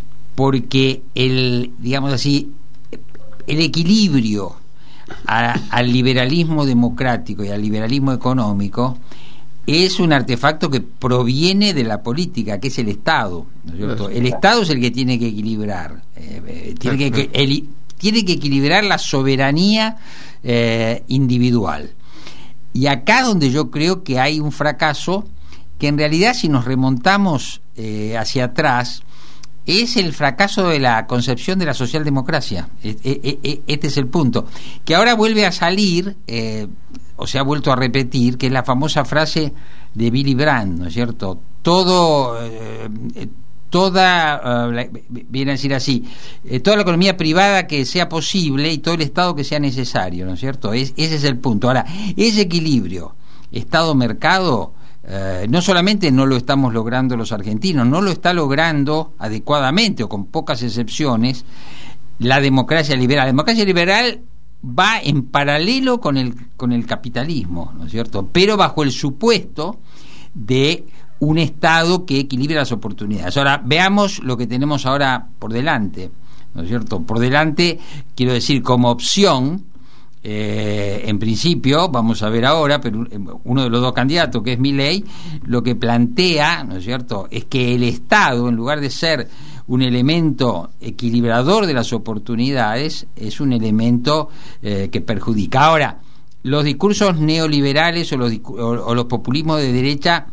porque el, digamos así, el equilibrio a, al liberalismo democrático y al liberalismo económico es un artefacto que proviene de la política, que es el Estado, ¿no es cierto? El Estado es el que tiene que equilibrar, eh, tiene que, el, tiene que equilibrar la soberanía eh, individual. Y acá donde yo creo que hay un fracaso, que en realidad si nos remontamos eh, hacia atrás, es el fracaso de la concepción de la socialdemocracia. Este es el punto, que ahora vuelve a salir, eh, o se ha vuelto a repetir, que es la famosa frase de Willy Brandt, ¿no es cierto? Todo... Eh, toda, uh, viene a decir así, eh, toda la economía privada que sea posible y todo el Estado que sea necesario, ¿no es cierto? Es, ese es el punto. Ahora, ese equilibrio Estado-mercado eh, no solamente no lo estamos logrando los argentinos, no lo está logrando adecuadamente o con pocas excepciones la democracia liberal. La democracia liberal va en paralelo con el con el capitalismo, ¿no es cierto? Pero bajo el supuesto de un Estado que equilibre las oportunidades. Ahora, veamos lo que tenemos ahora por delante, ¿no es cierto? Por delante, quiero decir, como opción, eh, en principio, vamos a ver ahora, pero uno de los dos candidatos, que es Milei, lo que plantea, ¿no es cierto?, es que el Estado, en lugar de ser un elemento equilibrador de las oportunidades, es un elemento eh, que perjudica. Ahora, los discursos neoliberales o los, o, o los populismos de derecha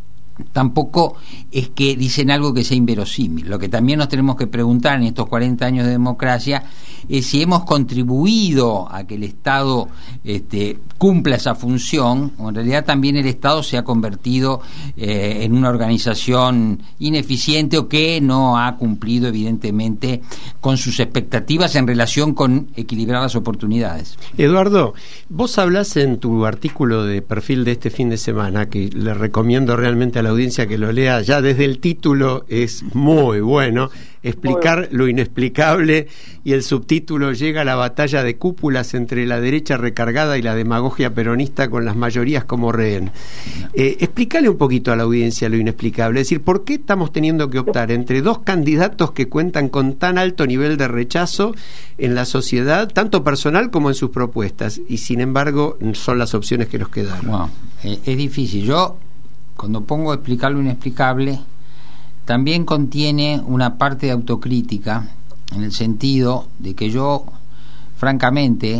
tampoco es que dicen algo que sea inverosímil. Lo que también nos tenemos que preguntar en estos cuarenta años de democracia es si hemos contribuido a que el Estado este, cumpla esa función, o en realidad también el Estado se ha convertido eh, en una organización ineficiente o que no ha cumplido evidentemente con sus expectativas en relación con equilibrar las oportunidades. Eduardo, vos hablás en tu artículo de perfil de este fin de semana, que le recomiendo realmente a la audiencia que lo lea, ya desde el título es muy bueno, explicar lo inexplicable, y el subtítulo: llega la batalla de cúpulas entre la derecha recargada y la demagogia peronista con las mayorías como rehén. Eh, explícale un poquito a la audiencia lo inexplicable, es decir, ¿por qué estamos teniendo que optar entre dos candidatos que cuentan con tan alto nivel de rechazo en la sociedad, tanto personal como en sus propuestas, y sin embargo son las opciones que nos quedaron? Bueno, eh, es difícil. Yo, cuando pongo a explicar lo inexplicable, también contiene una parte de autocrítica, en el sentido de que yo, francamente,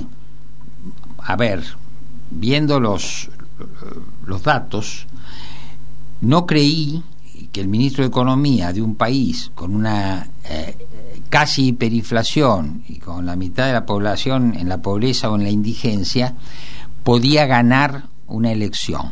a ver, viendo los, los datos, no creí que el ministro de Economía de un país con una eh, casi hiperinflación y con la mitad de la población en la pobreza o en la indigencia podía ganar una elección.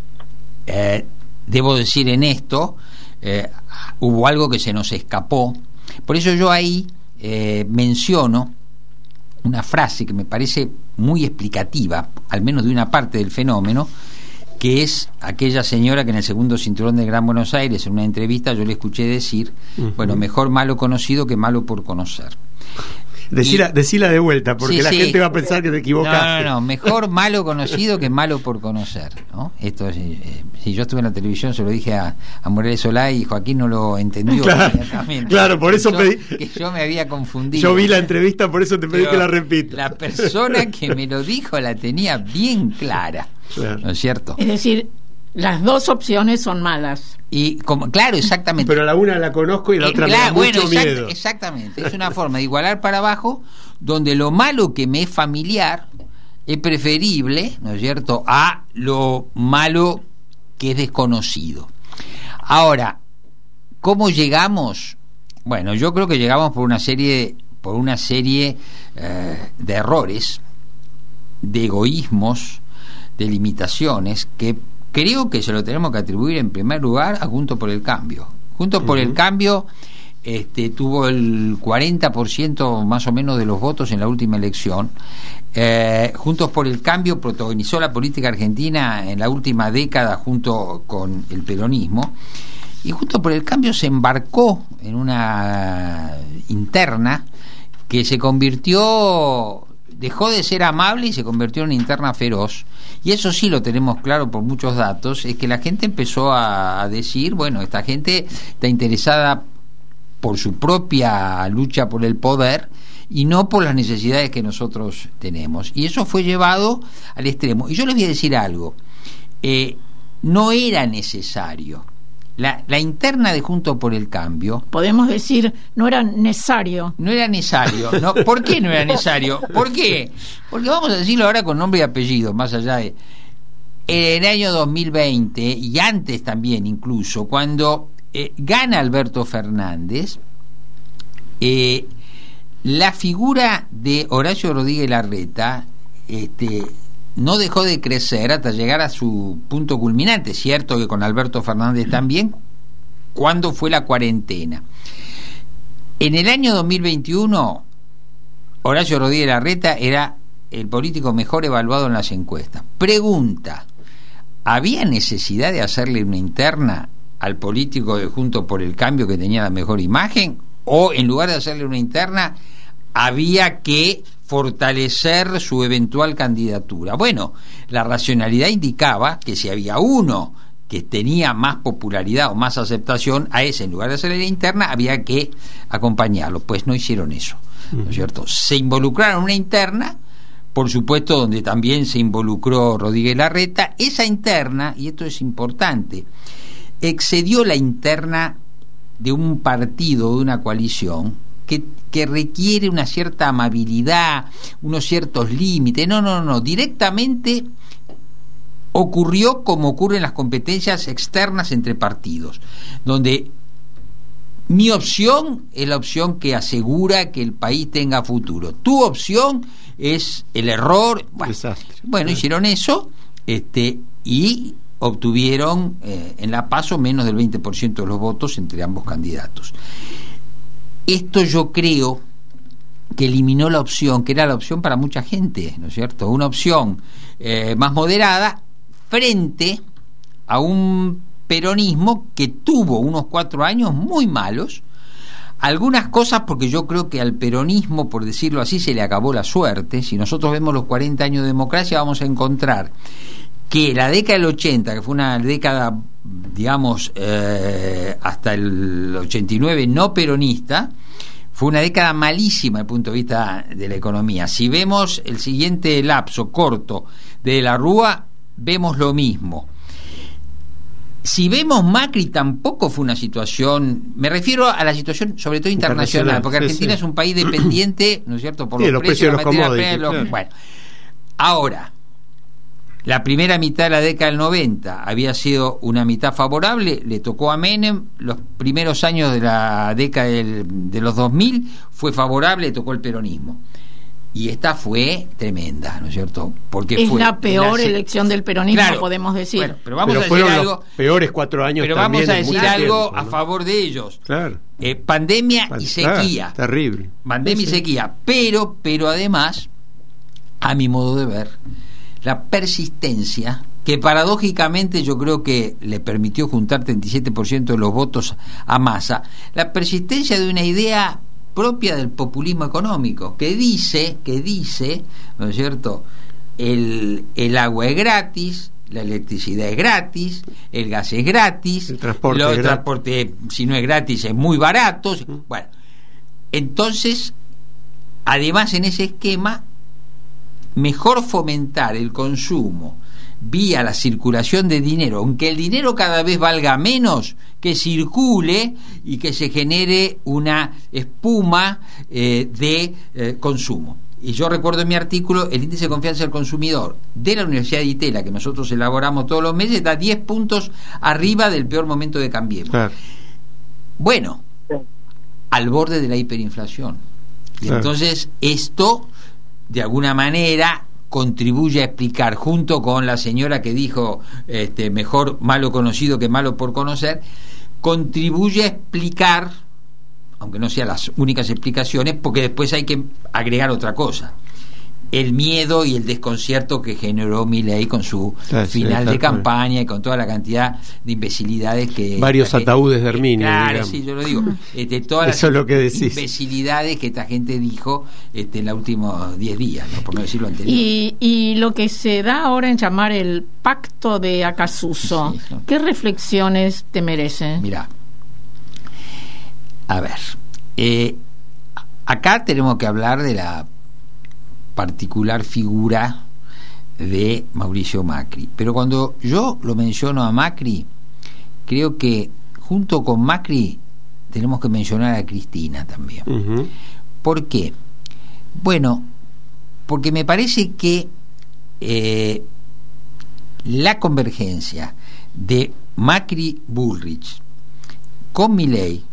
Eh, debo decir en esto, eh, hubo algo que se nos escapó. Por eso yo ahí eh, menciono una frase que me parece muy explicativa, al menos de una parte del fenómeno, que es aquella señora que en el segundo cinturón del Gran Buenos Aires, en una entrevista, yo le escuché decir, uh-huh. bueno, mejor malo conocido que malo por conocer. Decila, y, decila de vuelta, porque sí, la sí. gente va a pensar que te equivocaste. No, no, no, mejor malo conocido que malo por conocer, ¿no? Esto es, eh, si yo estuve en la televisión, se lo dije a, a Morales Solá y Joaquín no lo entendió. Claro, claro, por eso yo, pedí. Que yo me había confundido. Yo vi la entrevista, por eso te pedí Pero que la repita. La persona que me lo dijo la tenía bien clara, claro. ¿No es cierto? Es decir, las dos opciones son malas. Y como, claro, exactamente. Pero la una la conozco y la eh, otra claro, me da mucho bueno, exact, miedo. Exactamente, es una forma de igualar para abajo, donde lo malo que me es familiar es preferible, ¿no es cierto?, a lo malo que es desconocido. Ahora, ¿cómo llegamos? Bueno, yo creo que llegamos por una serie, por una serie eh, de errores, de egoísmos, de limitaciones que creo que se lo tenemos que atribuir en primer lugar a Juntos por el Cambio. Juntos uh-huh. por el Cambio este, tuvo el cuarenta por ciento más o menos de los votos en la última elección. Eh, Juntos por el Cambio protagonizó la política argentina en la última década junto con el peronismo, y Juntos por el Cambio se embarcó en una interna que se convirtió... dejó de ser amable y se convirtió en una interna feroz, y eso sí lo tenemos claro por muchos datos, es que la gente empezó a, a decir, bueno, esta gente está interesada por su propia lucha por el poder y no por las necesidades que nosotros tenemos, y eso fue llevado al extremo. Y yo les voy a decir algo, eh, no era necesario. La, la interna de Juntos por el Cambio, podemos decir, no era necesario. No era necesario. ¿No? ¿Por qué no era necesario? ¿Por qué? Porque vamos a decirlo ahora con nombre y apellido, más allá de... En el año dos mil veinte, y antes también incluso, cuando eh, gana Alberto Fernández, eh, la figura de Horacio Rodríguez Larreta este, no dejó de crecer hasta llegar a su punto culminante. Cierto que con Alberto Fernández también, cuando fue la cuarentena. En el año dos mil veintiuno, Horacio Rodríguez Larreta era el político mejor evaluado en las encuestas. Pregunta: ¿había necesidad de hacerle una interna al político de Juntos por el Cambio que tenía la mejor imagen? ¿O en lugar de hacerle una interna había que fortalecer su eventual candidatura? Bueno, la racionalidad indicaba que si había uno que tenía más popularidad o más aceptación, a ese, en lugar de hacerle la interna, había que acompañarlo. Pues no hicieron eso, ¿no es cierto? Se involucraron en una interna, por supuesto, donde también se involucró Rodríguez Larreta. Esa interna, y esto es importante, excedió la interna de un partido, de una coalición, que, que requiere una cierta amabilidad, unos ciertos límites. No, no, no, directamente ocurrió como ocurren las competencias externas entre partidos, donde mi opción es la opción que asegura que el país tenga futuro, tu opción es el error. Bueno, bueno hicieron eso, este, y obtuvieron eh, en la PASO menos del veinte por ciento de los votos entre ambos candidatos. Esto yo creo que eliminó la opción, que era la opción para mucha gente, ¿no es cierto? Una opción eh, más moderada frente a un peronismo que tuvo unos cuatro años muy malos. Algunas cosas, porque yo creo que al peronismo, por decirlo así, se le acabó la suerte. Si nosotros vemos los cuarenta años de democracia, vamos a encontrar que la década del ochenta, que fue una década, digamos, eh, hasta el ochenta y nueve no peronista, fue una década malísima desde el punto de vista de la economía. Si vemos el siguiente lapso corto de la Rúa, vemos lo mismo. Si vemos Macri, tampoco fue una situación, me refiero a la situación sobre todo internacional, internacional porque sí, Argentina sí. es un país dependiente, ¿no es cierto?, por sí, los, los precios de los commodities. Los, bueno, ahora, la primera mitad de la década del noventa había sido una mitad favorable, le tocó a Menem. Los primeros años de la década del, de los dos mil fue favorable, le tocó el peronismo. Y esta fue tremenda, ¿no es cierto? Porque es fue la peor la, elección del peronismo, claro, podemos decir. Bueno, pero vamos pero a fueron decir los algo. Peores cuatro años. Pero vamos a decir algo tiempo, ¿no? a favor de ellos. Claro. Eh, pandemia Pan, y sequía. Ah, terrible. Pandemia sí, y sequía. Pero, pero además, a mi modo de ver, la persistencia, que paradójicamente yo creo que le permitió juntar treinta y siete por ciento de los votos a Massa, la persistencia de una idea propia del populismo económico, que dice, que dice, ¿no es cierto?, el, el agua es gratis, la electricidad es gratis, el gas es gratis, el transporte, lo, es el transporte si no es gratis es muy barato. Uh-huh. Bueno, entonces, además en ese esquema, mejor fomentar el consumo vía la circulación de dinero, aunque el dinero cada vez valga menos, que circule y que se genere una espuma eh, de eh, consumo. Y yo recuerdo en mi artículo, el índice de confianza del consumidor de la Universidad de Itela, que nosotros elaboramos todos los meses, da diez puntos arriba del peor momento de Cambiemos. Claro. Bueno, al borde de la hiperinflación. Y claro. entonces esto, de alguna manera, contribuye a explicar, junto con la señora que dijo este, mejor malo conocido que malo por conocer, contribuye a explicar, aunque no sean las únicas explicaciones, porque después hay que agregar otra cosa: el miedo y el desconcierto que generó Milei con su sí, final sí, de campaña y con toda la cantidad de imbecilidades que... Varios que, ataúdes de Herminio. Claro, digamos. sí, yo lo digo. Este, todas Eso las es lo que decís. imbecilidades que esta gente dijo este, en los últimos diez días, ¿no? Por no decir lo anterior. Y, y lo que se da ahora en llamar el pacto de Acasuso, sí, ¿no? ¿Qué reflexiones te merece? Mirá, a ver, eh, acá tenemos que hablar de la particular figura de Mauricio Macri, pero cuando yo lo menciono a Macri, creo que junto con Macri tenemos que mencionar a Cristina también. Uh-huh. ¿Por qué? Bueno, porque me parece que eh, la convergencia de Macri-Bullrich con Milei,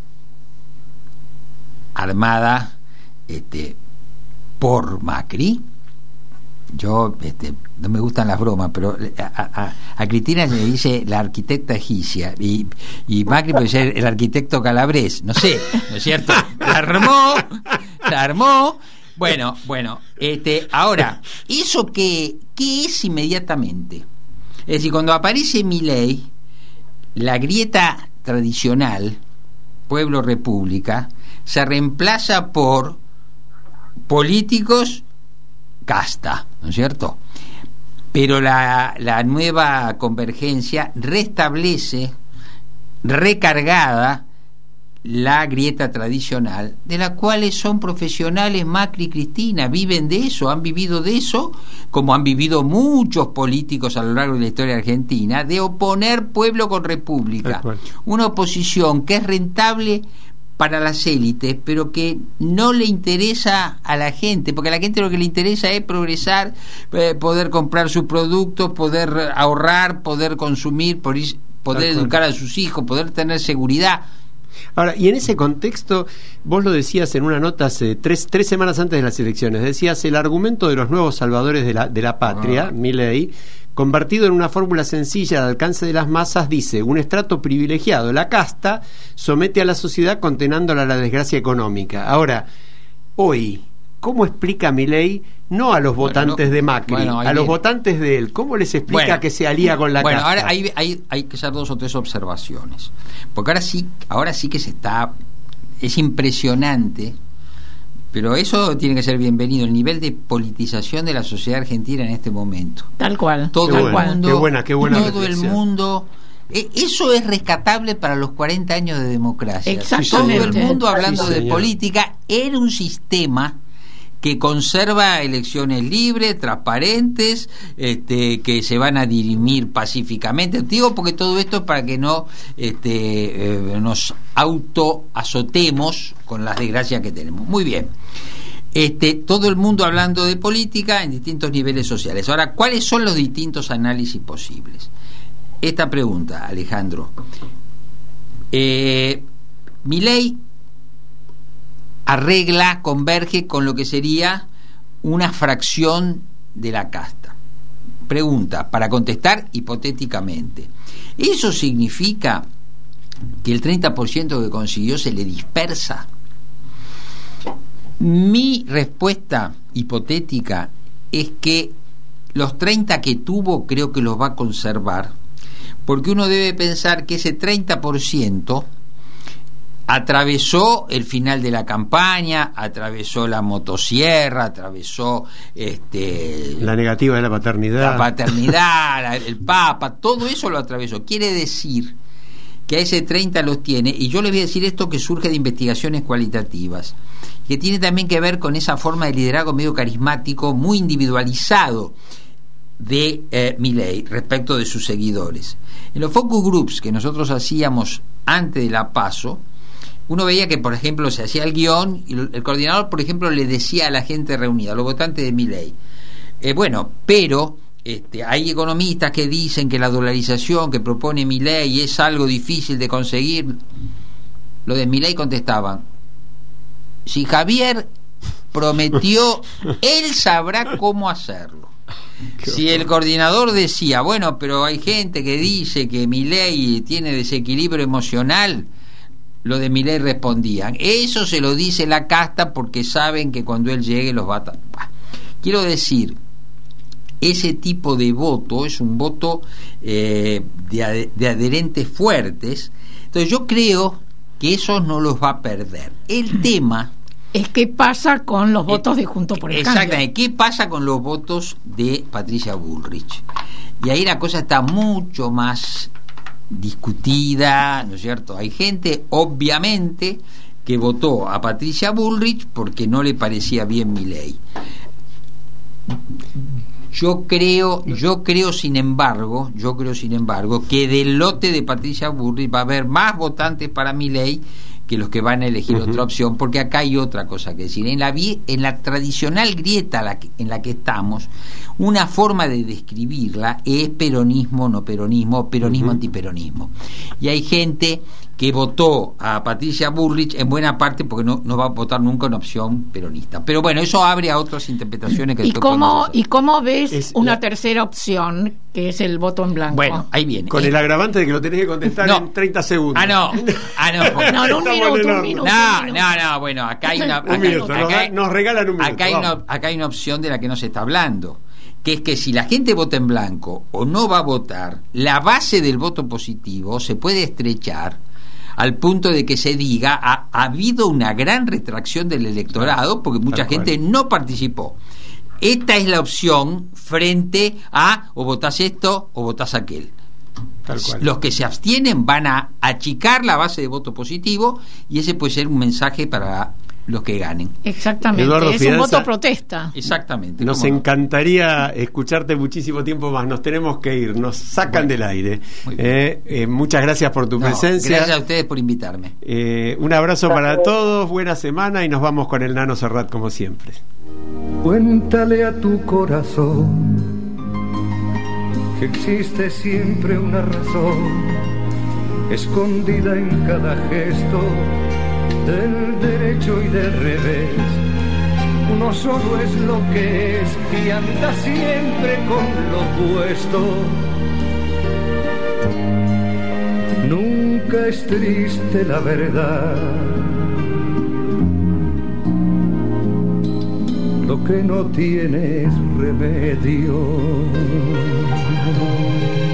armada este por Macri, yo este, no me gustan las bromas, pero a, a, a Cristina se le dice la arquitecta egipcia y, y Macri puede ser el arquitecto calabrés, no sé, ¿no es cierto? La armó, la armó. Bueno, bueno, este, ahora, ¿eso qué, qué es inmediatamente? Es decir, cuando aparece Milei, la grieta tradicional, pueblo-república, se reemplaza por políticos casta, ¿no es cierto? Pero la, la nueva convergencia restablece recargada la grieta tradicional, de la cual son profesionales Macri y Cristina, viven de eso, han vivido de eso, como han vivido muchos políticos a lo largo de la historia argentina, de oponer pueblo con república, una oposición que es rentable para las élites, pero que no le interesa a la gente, porque a la gente lo que le interesa es progresar, eh, poder comprar sus productos, poder ahorrar, poder consumir, poder educar a sus hijos, poder tener seguridad. Ahora, y en ese contexto, vos lo decías en una nota hace tres, tres semanas antes de las elecciones, decías el argumento de los nuevos salvadores de la, de la patria, ah. Milei, convertido en una fórmula sencilla de alcance de las masas, dice: un estrato privilegiado, la casta, somete a la sociedad condenándola a la desgracia económica. Ahora, hoy, ¿cómo explica Milei, no a los votantes bueno, no, de Macri, bueno, a los viene. votantes de él, cómo les explica bueno, que se alía con la bueno, casta? Bueno, ahora hay, hay, hay que hacer dos o tres observaciones, porque ahora sí, ahora sí que se está, es impresionante, pero eso tiene que ser bienvenido, el nivel de politización de la sociedad argentina en este momento. Tal cual. Todo qué el buena, mundo, qué buena, qué buena todo el mundo. Eso es rescatable para los cuarenta años de democracia. Exactamente. Todo el mundo hablando sí, de política en un sistema que conserva elecciones libres, transparentes, este, que se van a dirimir pacíficamente. Digo porque todo esto es para que no este, eh, nos autoazotemos con las desgracias que tenemos. Muy bien. Este, todo el mundo hablando de política en distintos niveles sociales. Ahora, ¿cuáles son los distintos análisis posibles? Esta pregunta, Alejandro. Eh, Milei arregla, converge con lo que sería una fracción de la casta. Pregunta, para contestar hipotéticamente, ¿eso significa que el treinta por ciento que consiguió se le dispersa? Mi respuesta hipotética es que los treinta que tuvo creo que los va a conservar, porque uno debe pensar que ese treinta por ciento atravesó el final de la campaña, atravesó la motosierra, atravesó este la negativa de la paternidad, la paternidad, la, el Papa, todo eso lo atravesó. Quiere decir que a ese treinta los tiene, y yo les voy a decir esto que surge de investigaciones cualitativas, que tiene también que ver con esa forma de liderazgo medio carismático, muy individualizado de eh, Milei respecto de sus seguidores. En los focus groups que nosotros hacíamos antes de la PASO, uno veía que, por ejemplo, se hacía el guión y el coordinador, por ejemplo, le decía a la gente reunida, a los votantes de Milei, eh, bueno, pero este, hay economistas que dicen que la dolarización que propone Milei es algo difícil de conseguir. Los de Milei contestaban: si Javier prometió, él sabrá cómo hacerlo. Si el coordinador decía, bueno, pero hay gente que dice que Milei tiene desequilibrio emocional, lo de Milei respondían, eso se lo dice la casta porque saben que cuando él llegue los va a... Quiero decir, ese tipo de voto es un voto eh, de, ad- de adherentes fuertes. Entonces yo creo que esos no los va a perder. El tema es qué pasa con los votos de Juntos por el Cambio. Exactamente, ¿qué pasa con los votos de Patricia Bullrich? Y ahí la cosa está mucho más discutida, ¿no es cierto? Hay gente, obviamente, que votó a Patricia Bullrich porque no le parecía bien Milei. Yo creo, yo creo sin embargo, yo creo sin embargo que del lote de Patricia Bullrich va a haber más votantes para Milei que los que van a elegir uh-huh. otra opción, porque acá hay otra cosa que decir. En la en la tradicional grieta la que, en la que estamos, una forma de describirla es peronismo, no peronismo, peronismo, uh-huh. antiperonismo. Y hay gente que votó a Patricia Bullrich en buena parte porque no, no va a votar nunca una opción peronista. Pero bueno, eso abre a otras interpretaciones que ¿Y cómo, hacer. ¿Y cómo ves es una la... tercera opción, que es el voto en blanco? Bueno, ahí viene. Con eh, el agravante de que lo tenés que contestar no. en treinta segundos. Ah, no. Ah, no. No, en un minuto, un minuto. No, un minuto. no, no, bueno, acá hay una... un acá, minuto, acá, nos, acá, nos regalan un minuto. Acá hay, una, acá hay una opción de la que no se está hablando, que es que si la gente vota en blanco o no va a votar, la base del voto positivo se puede estrechar al punto de que se diga ha, ha habido una gran retracción del electorado porque mucha gente no participó. Esta es la opción frente a o votás esto o votás aquel. Tal cual. Los que se abstienen van a achicar la base de voto positivo y ese puede ser un mensaje para los que ganen. Exactamente, Eduardo es Fidanza, un voto protesta. Exactamente. Nos encantaría no? escucharte muchísimo tiempo más. Nos tenemos que ir, nos sacan bueno, del aire. Eh, eh, muchas gracias por tu no, presencia. Gracias a ustedes por invitarme. Eh, un abrazo gracias. para todos, buena semana y nos vamos con el Nano Serrat como siempre. Cuéntale a tu corazón que existe siempre una razón escondida en cada gesto del derecho y del revés. Uno solo es lo que es y anda siempre con lo opuesto. Nunca es triste la verdad. Lo que no tiene es remedio.